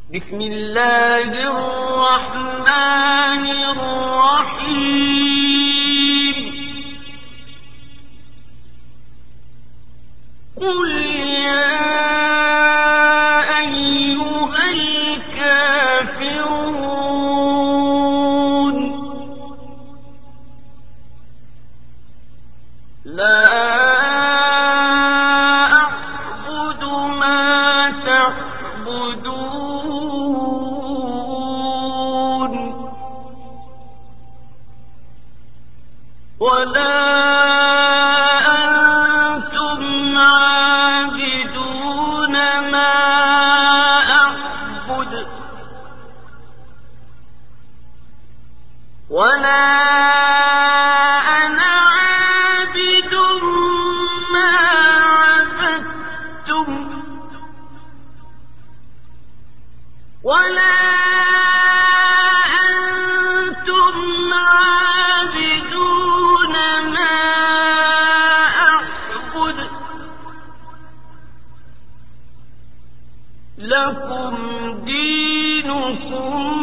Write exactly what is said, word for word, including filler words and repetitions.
بسم الله الرحمن الرحيم قل يا أيها الكافرون لا أعبد ما تعبدون ولا أنتم عابدون ما أعبد ولا أنا عابد ما عبدتم ولا أنتم عابدون ما أعبد لكم دينكم